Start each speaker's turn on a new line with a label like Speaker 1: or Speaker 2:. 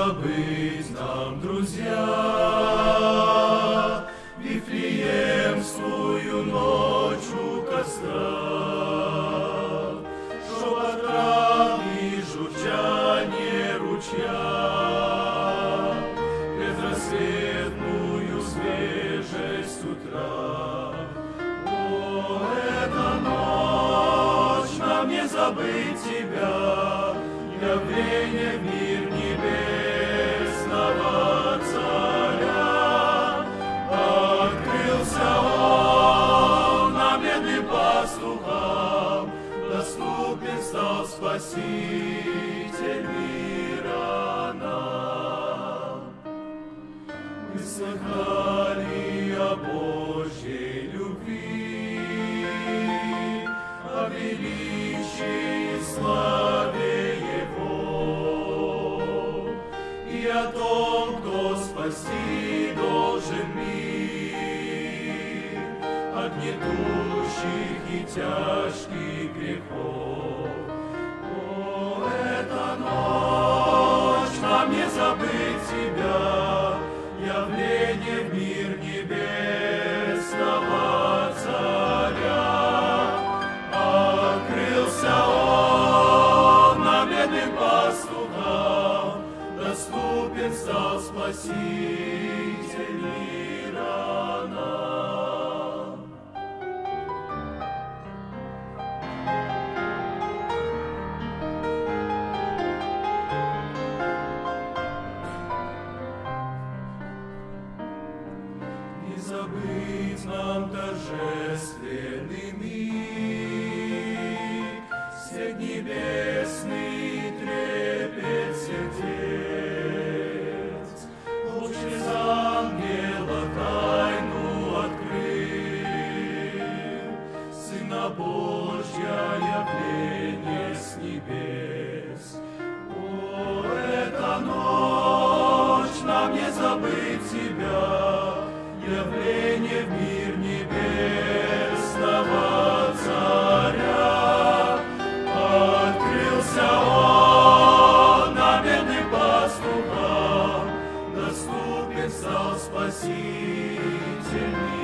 Speaker 1: забыть нам, друзья, Вифлеемскую ночь у костра, чтоб от травы журчание ручья, предрассветную свежесть утра. О, эта ночь, нам не забыть тебя, явление в мир небесного Царя. Открылся Он нам, бедным пастухам, доступен стал Спаситель мира нам. Мы слыхали о Божьей любви, о величии и славе Его, и о том, кто спасти должен мир от гнетущих и тяжких грехов. О, эта ночь, нам не забыть тебя, явление в мир небесного Царя. Открылся Он нам, бедным пастухам, доступен стал Спаситель мира нам. Не забыть нам торжественный миг, свет небесный трепет сердец. Бог через ангела тайну открыл, Сына Божья явление с небес. О, эта ночь, нам не забыть тебя, явление в мир небесного Царя. Открылся Он нам, бедным пастухам, доступен стал Спаситель.